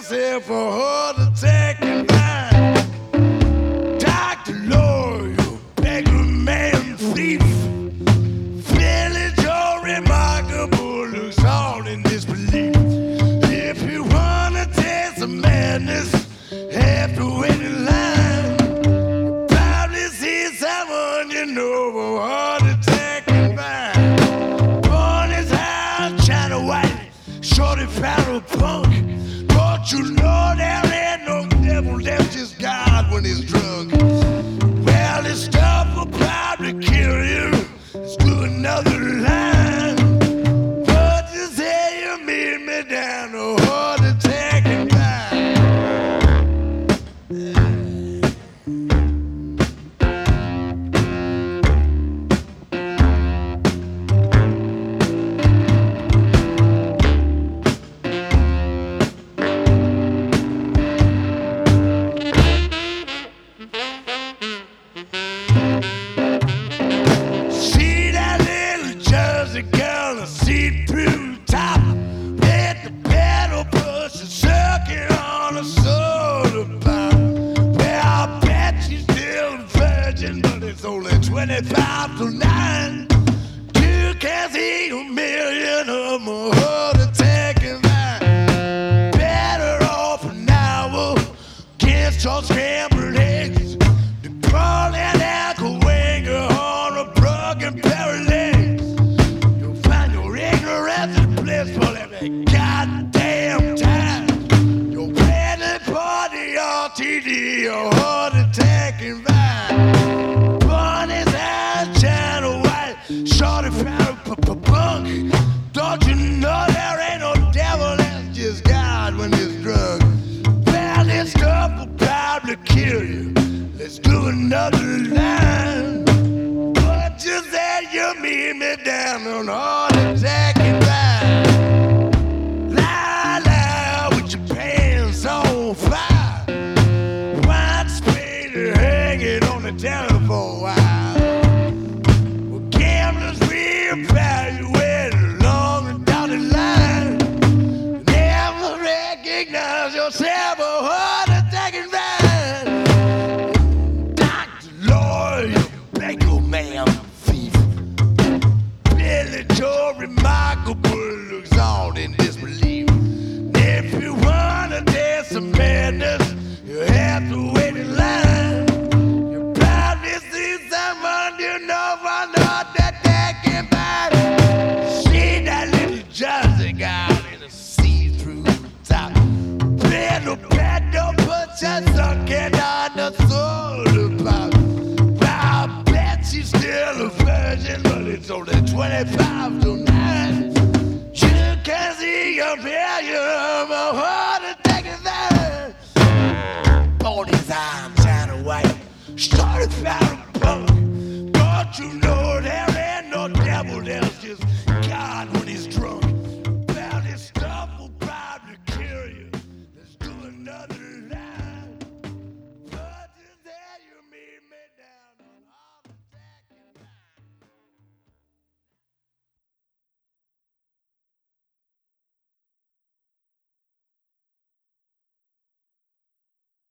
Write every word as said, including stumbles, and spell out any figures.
yourself a heart attack and mine. Doctor, lawyer, beggar, man, thief. Village or remarkable looks all in disbelief. If you wanna taste the madness, have to wait in line. You probably see someone you know a heart attack and mine. Born as high, China white, shorty found punk. Don't you know there ain't no devil, there's just God when he's drunk. Well, this stuff will probably kill you. Let's do another line. But you say you meet me down a heart attack and mine. Girl, a seat through the top. Hit the pedal, push and circuit on a soda pop. Well, I bet she's still a virgin, but it's only twenty-five to nine. You can see a million of my heart attack and mine. Better off an hour against your scrambled eggs. The crawling ankle winger on a broken pair of legs. For every goddamn time. You're planning for the R T D, your heart attack and mine. Born as a China white, shorty found a punk. Don't you know there ain't no devil, that's just God when he's drunk. Well, this stuff will probably kill you. Let's do another line. But you said you meet me down on heart attack and mine. Down for a while. Well, gamblers reevaluate along and down the line. Never recognize yourself a heart attack and mine. Doctor, lawyer, beggar, man, thief. Billy Joe, remarkable, looks all in disbelief. If you wanna dance some madness, you have to wait in line. You know I'm not that decking bad. See that little Jersey guy in a see-through top. Pedal, pedal, put your sucking on the soda pop. I bet she's still a virgin, but it's only twenty-five to nine. You can see your failure of a heart attack and that. Born his arm, China white, started found a punk. Don't you know